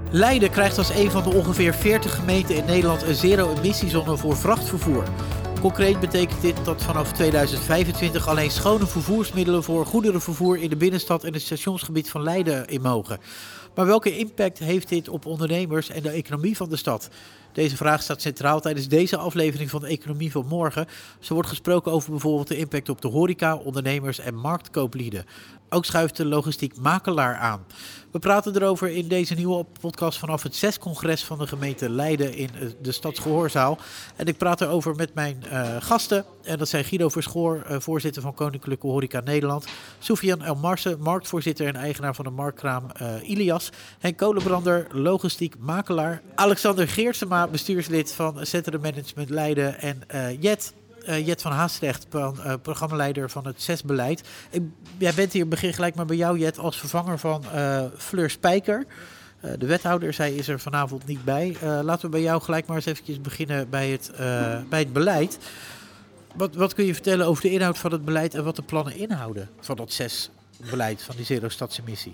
Leiden krijgt als een van de ongeveer 40 gemeenten in Nederland een zero-emissiezone voor vrachtvervoer. Concreet betekent dit dat vanaf 2025 alleen schone vervoersmiddelen voor goederenvervoer in de binnenstad en het stationsgebied van Leiden in mogen. Maar welke impact heeft dit op ondernemers en de economie van de stad? Deze vraag staat centraal tijdens deze aflevering van de Economie van Morgen. Zo wordt gesproken over bijvoorbeeld de impact op de horeca, ondernemers en marktkooplieden. Ook schuift de logistiek makelaar aan. We praten erover in deze nieuwe podcast vanaf het CES-congres van de gemeente Leiden in de Stadsgehoorzaal. En ik praat erover met mijn gasten. En dat zijn Guido Verschoor, voorzitter van Koninklijke Horeca Nederland. Soufiane Elmarsen, marktvoorzitter en eigenaar van de marktkraam Ilias. Henk Kolenbrander, logistiek makelaar. Alexander Geertsema, bestuurslid van Centrum Management Leiden. En Jet van Haastrecht, programmaleider van het CES-beleid. Jij bent hier, begin gelijk maar bij jou, Jet, als vervanger van Fleur Spijker. De wethouder, zij is er vanavond niet bij. Laten we bij jou gelijk maar eens eventjes beginnen bij het beleid. Wat kun je vertellen over de inhoud van het beleid en wat de plannen inhouden van dat CES-beleid, van die zero-stadsemissie?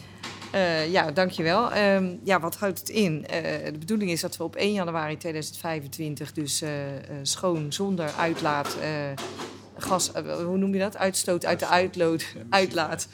Dankjewel. Wat houdt het in? De bedoeling is dat we op 1 januari 2025 dus schoon, zonder uitlaat, gas, hoe noem je dat? Uitstoot uit de uitlaat.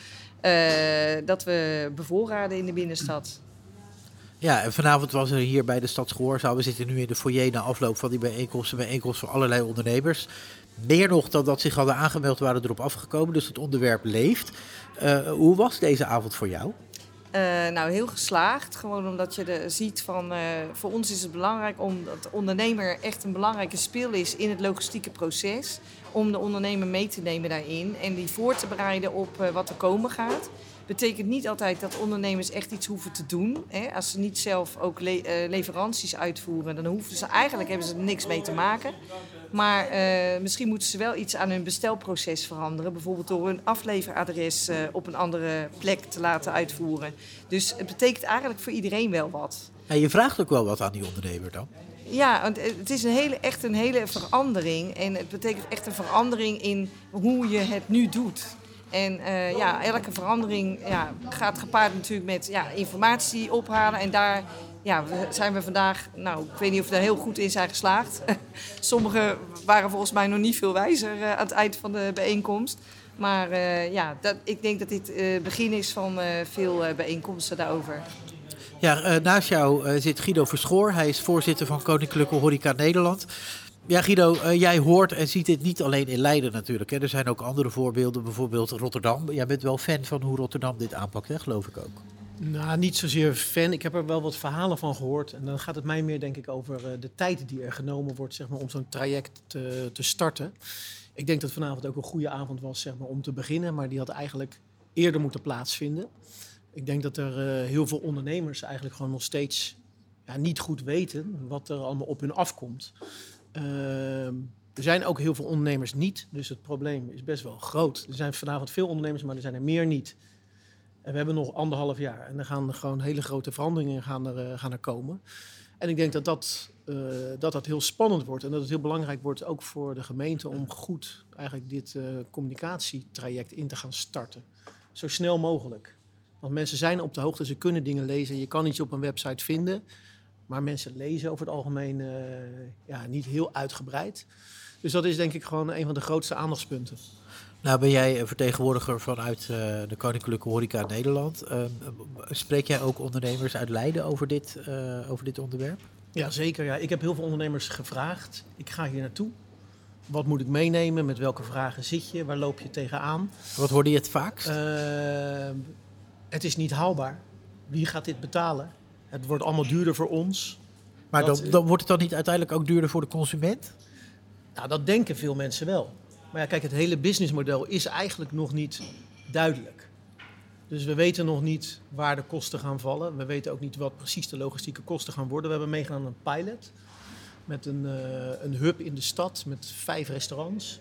Dat we bevoorraden in de binnenstad. Ja, en vanavond was er hier bij de Stadsgehoorzaal. We zitten nu in de foyer na afloop van die bijeenkomst van allerlei ondernemers. Meer nog dan dat zich hadden aangemeld, waren erop afgekomen. Dus het onderwerp leeft. Hoe was deze avond voor jou? Heel geslaagd. Gewoon omdat je ziet van... voor ons is het belangrijk omdat de ondernemer echt een belangrijke speel is in het logistieke proces. Om de ondernemer mee te nemen daarin en die voor te bereiden op wat er komen gaat. Betekent niet altijd dat ondernemers echt iets hoeven te doen. Hè? Als ze niet zelf ook leveranties uitvoeren, dan hebben ze er niks mee te maken. Maar misschien moeten ze wel iets aan hun bestelproces veranderen. Bijvoorbeeld door hun afleveradres op een andere plek te laten uitvoeren. Dus het betekent eigenlijk voor iedereen wel wat. En je vraagt ook wel wat aan die ondernemer dan? Ja, want het is echt een hele verandering. En het betekent echt een verandering in hoe je het nu doet. En elke verandering gaat gepaard natuurlijk met informatie ophalen. En daar zijn we vandaag, ik weet niet of we er heel goed in zijn geslaagd. Sommigen waren volgens mij nog niet veel wijzer aan het eind van de bijeenkomst. Maar ik denk dat dit het begin is van veel bijeenkomsten daarover. Ja, naast jou zit Guido Verschoor. Hij is voorzitter van Koninklijke Horeca Nederland. Ja, Guido, jij hoort en ziet dit niet alleen in Leiden natuurlijk. Hè. Er zijn ook andere voorbeelden, bijvoorbeeld Rotterdam. Jij bent wel fan van hoe Rotterdam dit aanpakt, hè? Geloof ik ook. Nou, niet zozeer fan. Ik heb er wel wat verhalen van gehoord. En dan gaat het mij meer, denk ik, over de tijd die er genomen wordt, zeg maar, om zo'n traject te starten. Ik denk dat vanavond ook een goede avond was, zeg maar, om te beginnen. Maar die had eigenlijk eerder moeten plaatsvinden. Ik denk dat er heel veel ondernemers eigenlijk gewoon nog steeds niet goed weten wat er allemaal op hun afkomt. Er zijn ook heel veel ondernemers niet, dus het probleem is best wel groot. Er zijn vanavond veel ondernemers, maar er zijn er meer niet. En we hebben nog 1,5 jaar en er gaan gewoon hele grote veranderingen gaan er komen. En ik denk dat heel spannend wordt en dat het heel belangrijk wordt ook voor de gemeente om goed eigenlijk dit communicatietraject in te gaan starten. Zo snel mogelijk. Want mensen zijn op de hoogte, ze kunnen dingen lezen. Je kan iets op een website vinden. Maar mensen lezen over het algemeen niet heel uitgebreid. Dus dat is denk ik gewoon een van de grootste aandachtspunten. Nou, ben jij vertegenwoordiger vanuit de Koninklijke Horeca Nederland. Spreek jij ook ondernemers uit Leiden over dit onderwerp? Ja, zeker. Ja. Ik heb heel veel ondernemers gevraagd. Ik ga hier naartoe. Wat moet ik meenemen? Met welke vragen zit je? Waar loop je tegenaan? Wat hoorde je het vaakst? Het is niet haalbaar. Wie gaat dit betalen? Het wordt allemaal duurder voor ons. Maar dan wordt het dan niet uiteindelijk ook duurder voor de consument? Nou, dat denken veel mensen wel. Maar ja, kijk, het hele businessmodel is eigenlijk nog niet duidelijk. Dus we weten nog niet waar de kosten gaan vallen. We weten ook niet wat precies de logistieke kosten gaan worden. We hebben meegedaan aan een pilot met een hub in de stad met 5 restaurants.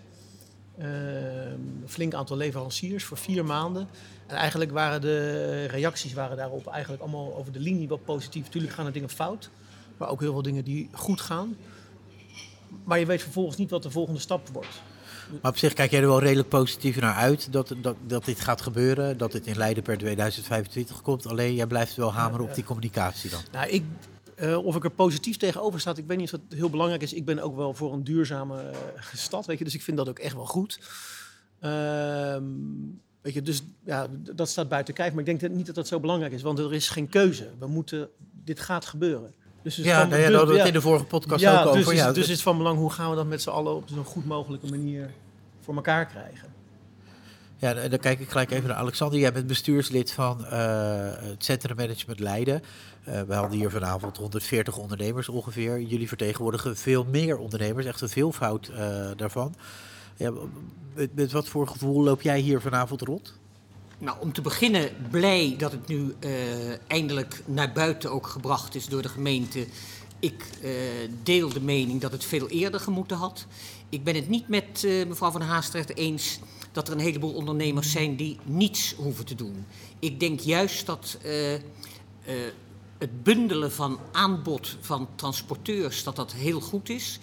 Een flink aantal leveranciers voor 4 maanden. En eigenlijk waren de reacties daarop eigenlijk allemaal over de linie wat positief. Tuurlijk gaan er dingen fout, maar ook heel veel dingen die goed gaan. Maar je weet vervolgens niet wat de volgende stap wordt. Maar op zich kijk jij er wel redelijk positief naar uit dat dit gaat gebeuren. Dat dit in Leiden per 2025 komt. Alleen jij blijft wel hameren op die communicatie dan. Nou, of ik er positief tegenover sta, ik weet niet of dat heel belangrijk is. Ik ben ook wel voor een duurzame stad, weet je. Dus ik vind dat ook echt wel goed. Weet je, dus ja, dat staat buiten kijf. Maar ik denk niet dat dat zo belangrijk is, want er is geen keuze. Dit gaat gebeuren. Dus daar hadden we het in de vorige podcast ook over. Dus het is van belang, hoe gaan we dat met z'n allen op zo'n goed mogelijke manier voor elkaar krijgen. Ja, dan kijk ik gelijk even naar Alexander. Jij bent bestuurslid van het Centrum Management Leiden. We hadden hier vanavond 140 ondernemers ongeveer. Jullie vertegenwoordigen veel meer ondernemers, echt een veelvoud daarvan. Ja, met wat voor gevoel loop jij hier vanavond rond? Nou, om te beginnen blij dat het nu eindelijk naar buiten ook gebracht is door de gemeente. Ik deel de mening dat het veel eerder gemoeten had. Ik ben het niet met mevrouw Van Haastrecht eens dat er een heleboel ondernemers zijn die niets hoeven te doen. Ik denk juist dat het bundelen van aanbod van transporteurs, dat heel goed is.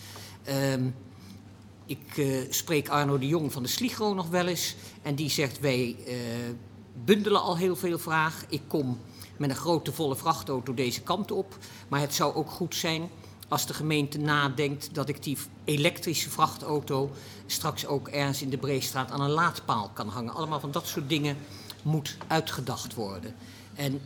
Ik spreek Arno de Jong van de Sligro nog wel eens. En die zegt, wij bundelen al heel veel vraag. Ik kom met een grote volle vrachtauto deze kant op. Maar het zou ook goed zijn als de gemeente nadenkt dat ik die elektrische vrachtauto straks ook ergens in de Breestraat aan een laadpaal kan hangen. Allemaal van dat soort dingen moet uitgedacht worden. En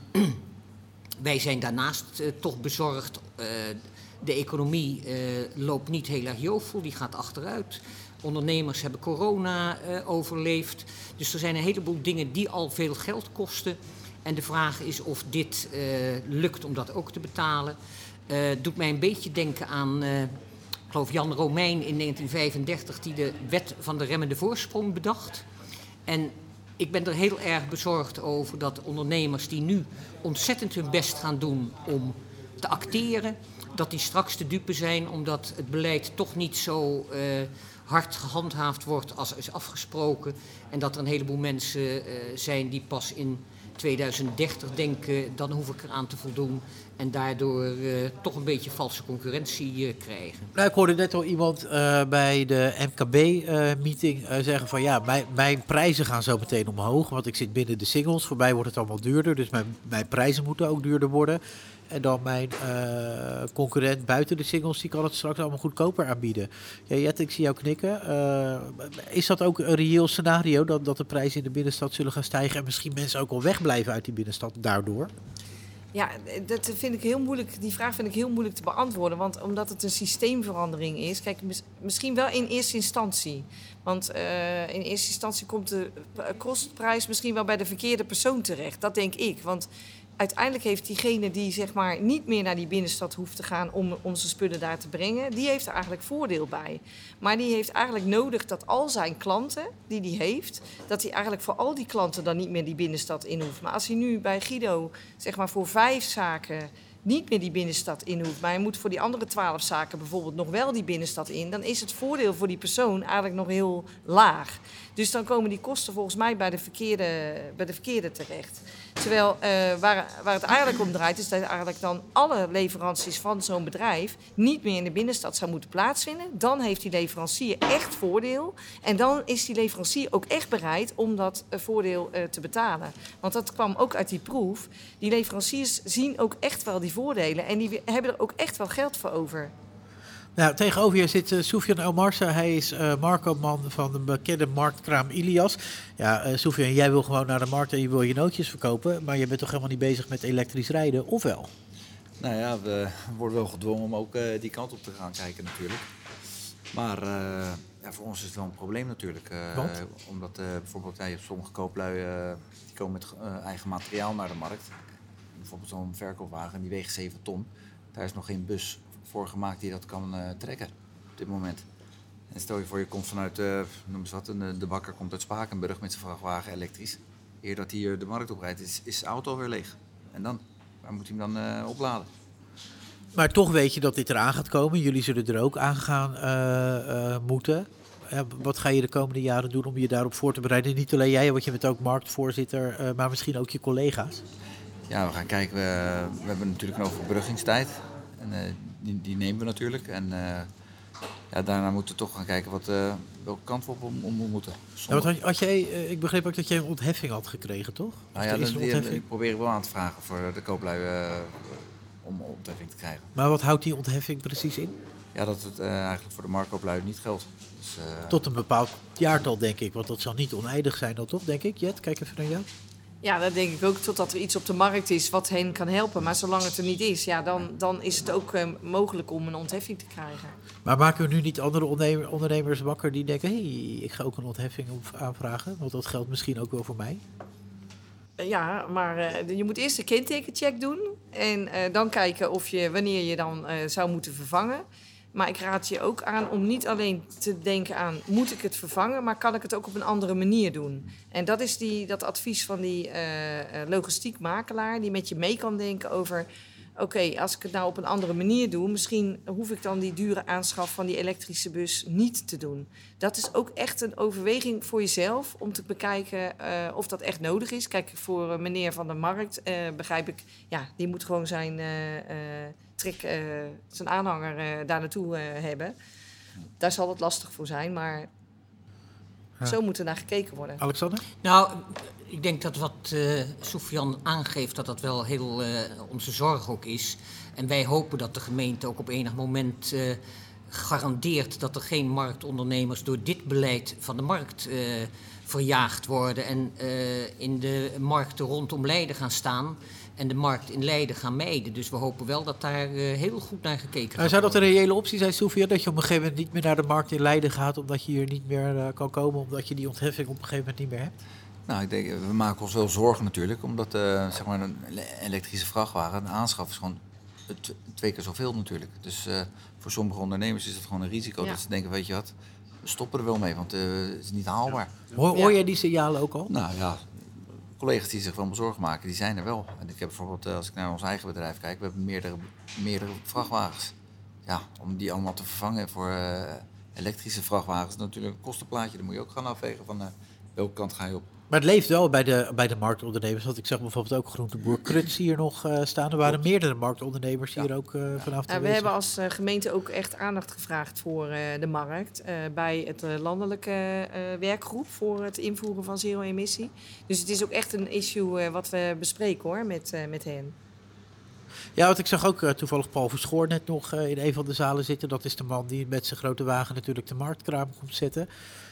wij zijn daarnaast toch bezorgd. De economie loopt niet heel erg jovel, die gaat achteruit. Ondernemers hebben corona overleefd. Dus er zijn een heleboel dingen die al veel geld kosten. En de vraag is of dit lukt om dat ook te betalen. Doet mij een beetje denken aan, ik geloof Jan Romein in 1935... die de wet van de remmende voorsprong bedacht. En ik ben er heel erg bezorgd over dat ondernemers die nu ontzettend hun best gaan doen om te acteren, dat die straks te dupe zijn omdat het beleid toch niet zo hard gehandhaafd wordt als is afgesproken. En dat er een heleboel mensen zijn die pas in 2030 denken, dan hoef ik eraan te voldoen. En daardoor toch een beetje valse concurrentie krijgen. Nou, ik hoorde net al iemand bij de MKB-meeting zeggen van ja, mijn prijzen gaan zo meteen omhoog. Want ik zit binnen de singles, voor mij wordt het allemaal duurder. Dus mijn prijzen moeten ook duurder worden. En dan mijn concurrent buiten de singles, die kan het straks allemaal goedkoper aanbieden. Ja, Jet, ik zie jou knikken. Is dat ook een reëel scenario, dat de prijzen in de binnenstad zullen gaan stijgen en misschien mensen ook al wegblijven uit die binnenstad daardoor? Ja, dat vind ik heel moeilijk. Die vraag vind ik heel moeilijk te beantwoorden. Want omdat het een systeemverandering is. Kijk, misschien wel in eerste instantie. Want in eerste instantie komt de kostprijs misschien wel bij de verkeerde persoon terecht. Dat denk ik. Want uiteindelijk heeft diegene die zeg maar niet meer naar die binnenstad hoeft te gaan om zijn spullen daar te brengen, die heeft er eigenlijk voordeel bij. Maar die heeft eigenlijk nodig dat al zijn klanten die hij heeft, dat hij eigenlijk voor al die klanten dan niet meer die binnenstad in hoeft. Maar als hij nu bij Guido zeg maar voor 5 zaken niet meer die binnenstad in hoeft, maar hij moet voor die andere 12 zaken bijvoorbeeld nog wel die binnenstad in, dan is het voordeel voor die persoon eigenlijk nog heel laag. Dus dan komen die kosten volgens mij bij de verkeerde terecht. Terwijl waar het eigenlijk om draait, is dat eigenlijk dan alle leveranties van zo'n bedrijf niet meer in de binnenstad zou moeten plaatsvinden. Dan heeft die leverancier echt voordeel. En dan is die leverancier ook echt bereid om dat voordeel te betalen. Want dat kwam ook uit die proef. Die leveranciers zien ook echt wel die voordelen. En die hebben er ook echt wel geld voor over. Nou, tegenover je zit Soufiane Elmarsa. Hij is marktman van de bekende marktkraam Ilias. Ja, Soufiane, jij wil gewoon naar de markt en je wil je nootjes verkopen. Maar je bent toch helemaal niet bezig met elektrisch rijden, of wel? Nou ja, we worden wel gedwongen om ook die kant op te gaan kijken natuurlijk. Maar voor ons is het wel een probleem natuurlijk. Omdat bijvoorbeeld je hebt sommige kooplui die komen met eigen materiaal naar de markt. Bijvoorbeeld zo'n verkoopwagen, die weegt 7 ton. Daar is nog geen bus voor gemaakt die dat kan trekken op dit moment. En stel je voor, je komt vanuit, noem eens wat, de bakker komt uit Spakenburg met zijn vrachtwagen elektrisch. Eer dat hier de markt oprijdt, is de auto weer leeg. En dan, waar moet hij hem dan opladen? Maar toch weet je dat dit eraan gaat komen. Jullie zullen er ook aan gaan moeten. Wat ga je de komende jaren doen om je daarop voor te bereiden? Niet alleen jij, want je bent ook marktvoorzitter, maar misschien ook je collega's. Ja, we gaan kijken. We hebben natuurlijk een overbruggingstijd. En die nemen we natuurlijk. En ja, daarna moeten we toch gaan kijken welke kant we op moeten. Ja, want had jij, ik begreep ook dat jij een ontheffing had gekregen, toch? Nou ja, die probeer ik wel aan te vragen voor de kooplui om een ontheffing te krijgen. Maar wat houdt die ontheffing precies in? Ja, dat het eigenlijk voor de marktkooplui niet geldt. Dus, tot een bepaald jaartal, denk ik. Want dat zal niet oneindig zijn dan toch, denk ik. Jet, kijk even naar jou. Ja, dat denk ik ook, totdat er iets op de markt is wat hen kan helpen. Maar zolang het er niet is, ja, dan is het ook mogelijk om een ontheffing te krijgen. Maar maken we nu niet andere ondernemers wakker die denken... hé, ik ga ook een ontheffing aanvragen, want dat geldt misschien ook wel voor mij? Ja, maar je moet eerst een kentekencheck doen. En dan kijken wanneer je dan zou moeten vervangen. Maar ik raad je ook aan om niet alleen te denken aan... moet ik het vervangen, maar kan ik het ook op een andere manier doen? En dat is dat advies van die logistiek makelaar... die met je mee kan denken over... oké, als ik het nou op een andere manier doe... misschien hoef ik dan die dure aanschaf van die elektrische bus niet te doen. Dat is ook echt een overweging voor jezelf... om te bekijken of dat echt nodig is. Kijk, voor meneer van de markt begrijp ik... ja, die moet gewoon zijn aanhanger daar naartoe hebben. Daar zal het lastig voor zijn, maar... ja. Zo moet er naar gekeken worden. Alexander? Nou, ik denk dat wat Soufiane aangeeft, dat wel heel onze zorg ook is. En wij hopen dat de gemeente ook op enig moment garandeert dat er geen marktondernemers door dit beleid van de markt verjaagd worden. En in de markten rondom Leiden gaan staan en de markt in Leiden gaan mijden. Dus we hopen wel dat daar heel goed naar gekeken wordt. Zou dat een reële optie zijn, Soufiane, dat je op een gegeven moment niet meer naar de markt in Leiden gaat... omdat je hier niet meer kan komen, omdat je die ontheffing op een gegeven moment niet meer hebt? Nou, ik denk, we maken ons wel zorgen natuurlijk, omdat zeg maar een elektrische vrachtwagen, een aanschaf is gewoon 2 keer zoveel natuurlijk. Dus voor sommige ondernemers is het gewoon een risico dat ze denken, weet je wat, we stoppen er wel mee, want het is niet haalbaar. Hoor jij die signalen ook al? Nou ja, collega's die zich wel zorgen maken, die zijn er wel. En ik heb bijvoorbeeld, als ik naar ons eigen bedrijf kijk, we hebben meerdere vrachtwagens. Ja, om die allemaal te vervangen voor elektrische vrachtwagens is natuurlijk een kostenplaatje. Dan moet je ook gaan afwegen van welke kant ga je op. Maar het leeft wel bij de marktondernemers. Want ik zag bijvoorbeeld ook Groenteboer Kruts hier nog staan. Er waren meerdere marktondernemers hier ook vanaf we hebben als gemeente ook echt aandacht gevraagd voor de markt. Bij het landelijke werkgroep voor het invoeren van zero-emissie. Dus het is ook echt een issue wat we bespreken hoor, met hen. Ja, want ik zag ook toevallig Paul Verschoor net nog in een van de zalen zitten. Dat is de man die met zijn grote wagen natuurlijk de marktkraam komt zetten.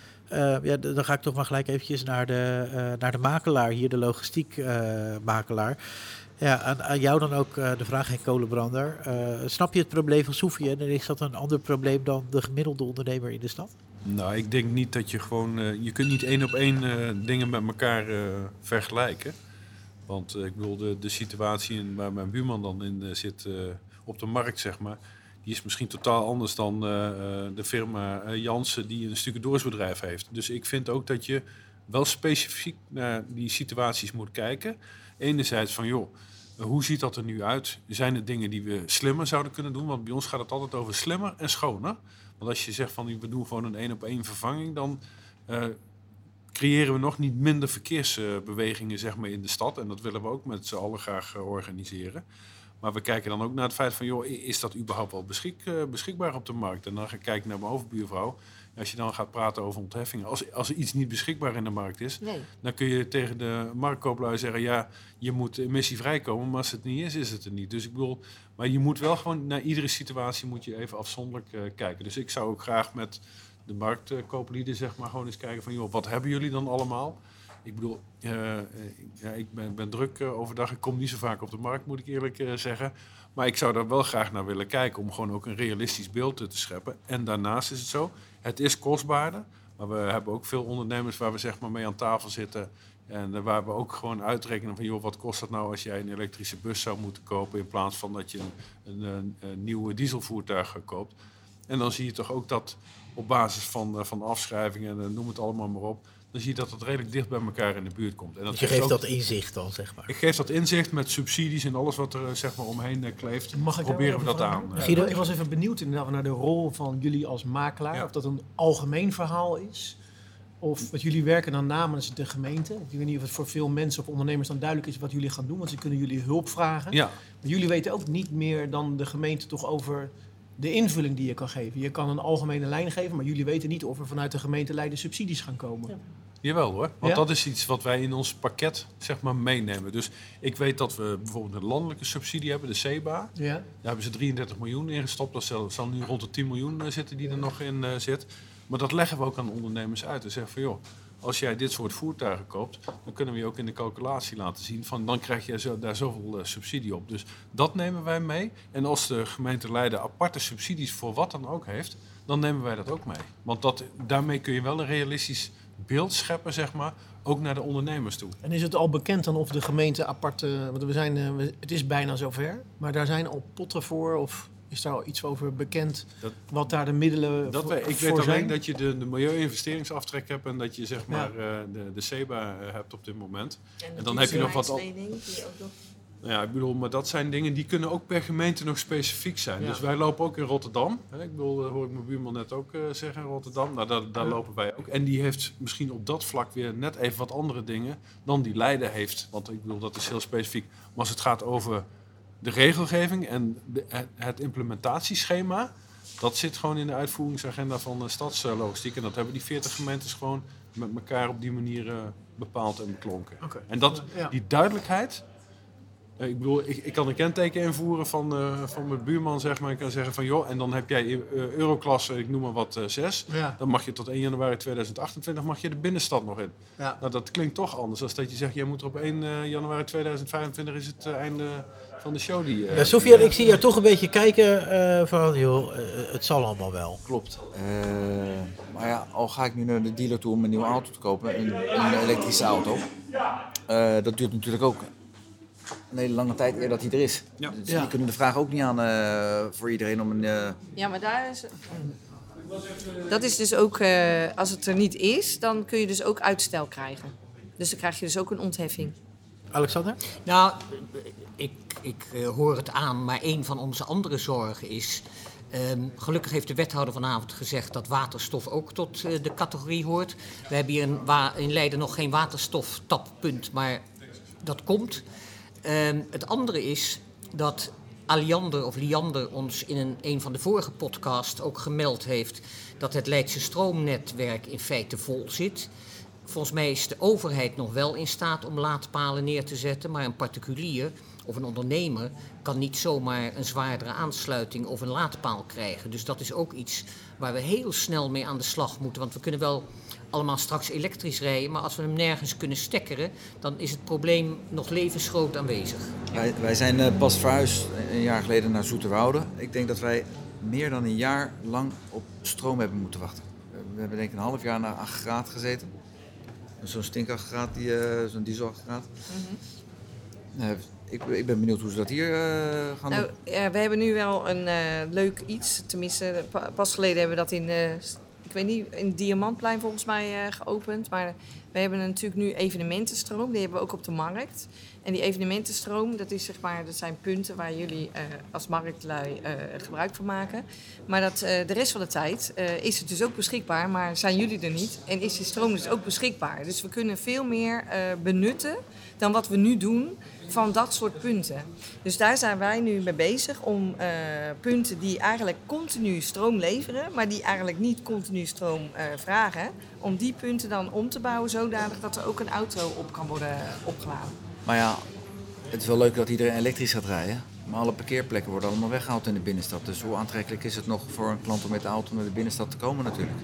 Dan ga ik toch maar gelijk eventjes naar de makelaar hier, de logistiek makelaar. Ja, aan jou dan ook de vraag, Henk Kolenbrander. Snap je het probleem van Soufiane en is dat een ander probleem dan de gemiddelde ondernemer in de stad? Nou, ik denk niet dat je gewoon... je kunt niet 1 op 1 dingen met elkaar vergelijken. Want ik bedoel, de situatie waar mijn buurman dan in zit op de markt, zeg maar... die is misschien totaal anders dan de firma Jansen die een stucadoorsbedrijf heeft. Dus ik vind ook dat je wel specifiek naar die situaties moet kijken. Enerzijds van, joh, hoe ziet dat er nu uit? Zijn er dingen die we slimmer zouden kunnen doen? Want bij ons gaat het altijd over slimmer en schoner. Want als je zegt van, we doen gewoon een 1-op-1 vervanging... dan creëren we nog niet minder verkeersbewegingen zeg maar, in de stad. En dat willen we ook met z'n allen graag organiseren. Maar we kijken dan ook naar het feit van, joh, is dat überhaupt wel beschikbaar op de markt? En dan ga ik kijken naar mijn overbuurvrouw. Als je dan gaat praten over ontheffingen, als er iets niet beschikbaar in de markt is, dan kun je tegen de marktkooplui zeggen, ja, je moet emissievrij komen, maar als het niet is, is het er niet. Dus ik bedoel, maar je moet wel gewoon naar iedere situatie moet je even afzonderlijk kijken. Dus ik zou ook graag met de marktkooplieden zeg maar gewoon eens kijken van, joh, wat hebben jullie dan allemaal? Ik bedoel, ik ben druk overdag. Ik kom niet zo vaak op de markt, moet ik eerlijk zeggen. Maar ik zou daar wel graag naar willen kijken om gewoon ook een realistisch beeld te scheppen. En daarnaast is het zo, het is kostbaarder. Maar we hebben ook veel ondernemers waar we zeg maar mee aan tafel zitten. En waar we ook gewoon uitrekenen van, joh, wat kost dat nou als jij een elektrische bus zou moeten kopen in plaats van dat je een nieuw dieselvoertuig koopt. En dan zie je toch ook dat op basis van afschrijvingen en noem het allemaal maar op, dan zie je dat het redelijk dicht bij elkaar in de buurt komt. En dat dus je geeft dat inzicht dan, zeg maar? Ik geef dat inzicht met subsidies en alles wat er zeg maar omheen kleeft. Proberen we dat aan. Guido, ik was even benieuwd inderdaad naar de rol van jullie als makelaar. Ja. Of dat een algemeen verhaal is. Of wat jullie werken dan namens de gemeente. Ik weet niet of het voor veel mensen of ondernemers dan duidelijk is wat jullie gaan doen. Want ze kunnen jullie hulp vragen. Ja. Maar jullie weten ook niet meer dan de gemeente toch over de invulling die je kan geven. Je kan een algemene lijn geven, maar jullie weten niet of er vanuit de gemeente Leiden subsidies gaan komen. Ja. Jawel hoor, want Ja? dat is iets wat wij in ons pakket zeg maar meenemen. Dus ik weet dat we bijvoorbeeld een landelijke subsidie hebben, de CEBA. Ja? Daar hebben ze 33 miljoen in gestopt. Dat zal nu rond de 10 miljoen zitten die er nog in zit. Maar dat leggen we ook aan de ondernemers uit. En zeggen van joh, als jij dit soort voertuigen koopt, dan kunnen we je ook in de calculatie laten zien van dan krijg je daar zoveel subsidie op. Dus dat nemen wij mee. En als de gemeente Leiden aparte subsidies voor wat dan ook heeft, dan nemen wij dat ook mee. Want daarmee kun je wel een realistisch beeld scheppen, zeg maar, ook naar de ondernemers toe. En is het al bekend dan of de gemeente aparte... Want het is bijna zover, maar daar zijn al potten voor... of is daar al iets over bekend wat daar de middelen Ik voor weet zijn? alleen dat je de milieu-investeringsaftrek hebt en dat je zeg maar de CEBA hebt op dit moment. En dan heb je nog wat... Ja, ik bedoel, maar dat zijn dingen die kunnen ook per gemeente nog specifiek zijn. Ja. Dus wij lopen ook in Rotterdam. Ik bedoel, dat hoor ik mijn buurman net ook zeggen in Rotterdam. Nou, daar lopen wij ook. En die heeft misschien op dat vlak weer net even wat andere dingen dan die Leiden heeft. Want ik bedoel, dat is heel specifiek. Maar als het gaat over de regelgeving en het implementatieschema, dat zit gewoon in de uitvoeringsagenda van stadslogistiek. En dat hebben die 40 gemeentes gewoon met elkaar op die manier bepaald en beklonken. Okay. En die duidelijkheid... Ik bedoel, ik kan een kenteken invoeren van mijn buurman, zeg maar. Ik kan zeggen van, joh, en dan heb jij Euroklasse, ik noem maar wat, 6. Ja. Dan mag je tot 1 januari 2028 mag je de binnenstad nog in. Ja. Nou, dat klinkt toch anders dan dat je zegt, jij moet er op 1 januari 2025 is het einde van de show. Sofia, ik zie jou toch een beetje kijken van, joh, het zal allemaal wel. Klopt. Maar ja, al ga ik nu naar de dealer toe om een nieuwe auto te kopen, een elektrische auto. Dat duurt natuurlijk ook een hele lange tijd eer dat hij er is. Ja. Dus die kunnen de vraag ook niet aan voor iedereen om een... Ja, maar daar is... Dat is dus ook... als het er niet is, dan kun je dus ook uitstel krijgen. Dus dan krijg je dus ook een ontheffing. Alexander? Nou, ik hoor het aan, maar een van onze andere zorgen is... gelukkig heeft de wethouder vanavond gezegd dat waterstof ook tot de categorie hoort. We hebben hier in Leiden nog geen waterstoftappunt, maar dat komt... het andere is dat Liander ons in een van de vorige podcasts ook gemeld heeft dat het Leidse stroomnetwerk in feite vol zit. Volgens mij is de overheid nog wel in staat om laadpalen neer te zetten, maar een particulier of een ondernemer kan niet zomaar een zwaardere aansluiting of een laadpaal krijgen. Dus dat is ook iets waar we heel snel mee aan de slag moeten, want we kunnen wel allemaal straks elektrisch rijden, maar als we hem nergens kunnen stekkeren, dan is het probleem nog levensgroot aanwezig. Wij zijn pas verhuisd een jaar geleden naar Zoeterwoude. Ik denk dat wij meer dan een jaar lang op stroom hebben moeten wachten. We hebben denk ik een half jaar naar aggregaat gezeten. Zo'n stinkaggregaat, zo'n dieselaggregaat. Mm-hmm. Ik ben benieuwd hoe ze dat hier gaan doen. Ja, we hebben nu wel een leuk iets. Tenminste, pas geleden hebben we dat in Diamantplein volgens mij geopend. Maar we hebben natuurlijk nu evenementenstroom. Die hebben we ook op de markt. En die evenementenstroom, dat zijn punten waar jullie als marktlui gebruik van maken. Maar de rest van de tijd is het dus ook beschikbaar. Maar zijn jullie er niet en is die stroom dus ook beschikbaar. Dus we kunnen veel meer benutten dan wat we nu doen van dat soort punten. Dus daar zijn wij nu mee bezig om punten die eigenlijk continu stroom leveren, maar die eigenlijk niet continu stroom vragen, om die punten dan om te bouwen zodanig dat er ook een auto op kan worden opgeladen. Maar ja, het is wel leuk dat iedereen elektrisch gaat rijden, maar alle parkeerplekken worden allemaal weggehaald in de binnenstad. Dus hoe aantrekkelijk is het nog voor een klant om met de auto naar de binnenstad te komen natuurlijk?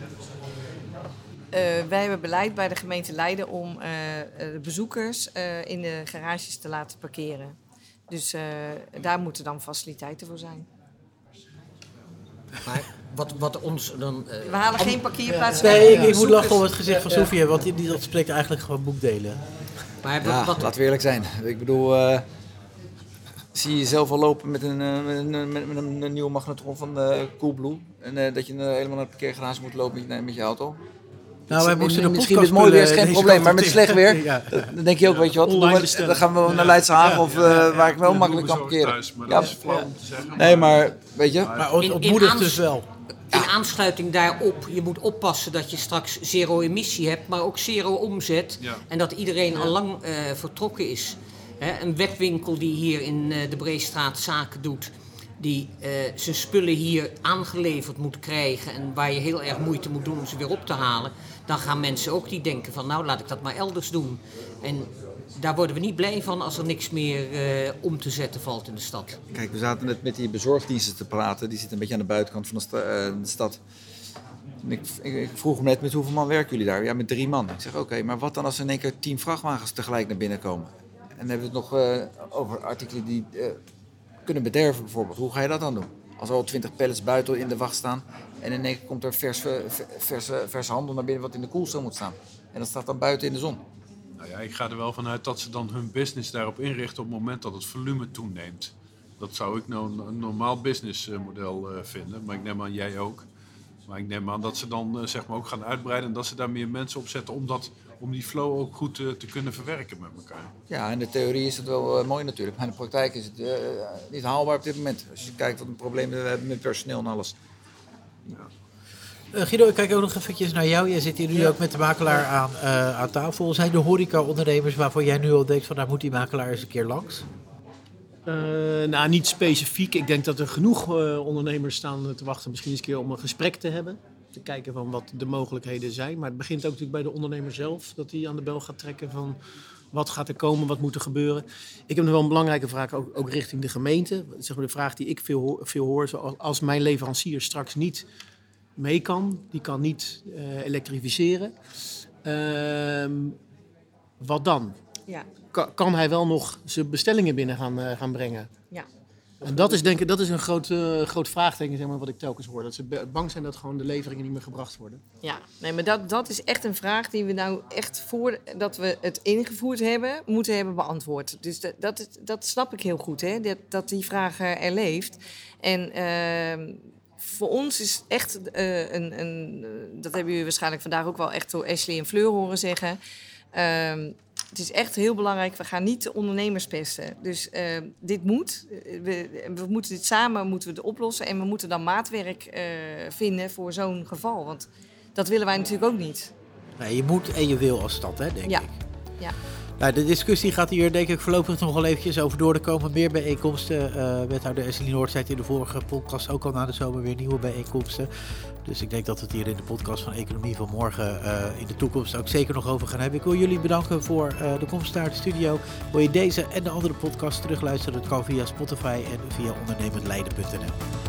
Wij hebben beleid bij de gemeente Leiden om de bezoekers in de garages te laten parkeren. Dus daar moeten dan faciliteiten voor zijn. Maar wat ons dan... We halen geen parkeerplaatsen. Nee, ik moet lachen om het gezicht van Sofia, want dat spreekt eigenlijk gewoon boekdelen. Maar laten we eerlijk zijn. Ik bedoel, zie je zelf al lopen met een nieuwe magnetron van Coolblue en dat je helemaal naar de parkeergarage moet lopen met je auto? Nou, wij moesten de misschien met mooi weer is geen probleem, maar met slecht weer, dan denk je ook, weet je wat, dan gaan we naar Leidshagen of waar ik wel makkelijk kan parkeren. Thuis, maar dat is flauw om te zeggen. Nee, maar weet je. Maar ontmoedigt dus wel. In aansluiting daarop, je moet oppassen dat je straks zero emissie hebt, maar ook zero omzet. Ja. En dat iedereen al lang vertrokken is. Een webwinkel die hier in de Breestraat zaken doet, die zijn spullen hier aangeleverd moet krijgen en waar je heel erg moeite moet doen om ze weer op te halen, dan gaan mensen ook die denken van nou laat ik dat maar elders doen. En daar worden we niet blij van als er niks meer om te zetten valt in de stad. Kijk, we zaten net met die bezorgdiensten te praten. Die zitten een beetje aan de buitenkant van de stad. Ik vroeg hem net, met hoeveel man werken jullie daar? Ja, met 3 man. Ik zeg, oké, maar wat dan als er in één keer 10 vrachtwagens tegelijk naar binnen komen? En dan hebben we het nog over artikelen die kunnen bederven bijvoorbeeld. Hoe ga je dat dan doen? Als er al 20 pallets buiten in de wacht staan en in één keer komt er verse handel naar binnen wat in de koelcel moet staan. En dat staat dan buiten in de zon. Nou ja, ik ga er wel vanuit dat ze dan hun business daarop inrichten op het moment dat het volume toeneemt. Dat zou ik nou een normaal businessmodel vinden, maar ik neem aan jij ook. Maar ik neem aan dat ze dan zeg maar ook gaan uitbreiden en dat ze daar meer mensen op zetten om die flow ook goed te kunnen verwerken met elkaar. Ja, in de theorie is het wel mooi natuurlijk, maar in de praktijk is het niet haalbaar op dit moment. Als je kijkt wat een probleem we hebben met personeel en alles. Ja. Guido, ik kijk ook nog eventjes naar jou. Jij zit hier nu ook met de makelaar aan tafel. Zijn de horeca-ondernemers waarvan jij nu al denkt van daar moet die makelaar eens een keer langs? Nou, niet specifiek. Ik denk dat er genoeg ondernemers staan te wachten misschien eens een keer om een gesprek te hebben. Te kijken van wat de mogelijkheden zijn. Maar het begint ook natuurlijk bij de ondernemer zelf. Dat hij aan de bel gaat trekken van wat gaat er komen, wat moet er gebeuren. Ik heb nog wel een belangrijke vraag ook richting de gemeente. Zeg maar de vraag die ik veel hoor. Als mijn leverancier straks niet mee kan, die kan niet elektrificeren. Wat dan? Ja. Kan hij wel nog zijn bestellingen binnen gaan brengen? Ja. En dat is denk ik een groot vraagteken, zeg maar, wat ik telkens hoor. Dat ze bang zijn dat gewoon de leveringen niet meer gebracht worden. Ja, nee, maar dat is echt een vraag die we nou echt voordat we het ingevoerd hebben, moeten hebben beantwoord. Dus dat snap ik heel goed, hè? Dat die vraag er leeft. En voor ons is echt dat hebben jullie waarschijnlijk vandaag ook wel echt door Ashley en Fleur horen zeggen. Het is echt heel belangrijk, we gaan niet de ondernemers pesten. Dus dit moet. We moeten dit samen oplossen. En we moeten dan maatwerk vinden voor zo'n geval. Want dat willen wij natuurlijk ook niet. Nee, je moet en je wil als stad, hè, denk ik. Ja. Nou, de discussie gaat hier denk ik voorlopig nog wel eventjes over door. Er komen meer bijeenkomsten. Wethouder Ashley Noord zei in de vorige podcast ook al na de zomer weer nieuwe bijeenkomsten. Dus ik denk dat we het hier in de podcast van Economie van Morgen in de toekomst ook zeker nog over gaan hebben. Ik wil jullie bedanken voor de komst naar de studio. Wil je deze en de andere podcasts terugluisteren? Dat kan via Spotify en via ondernemendleiden.nl.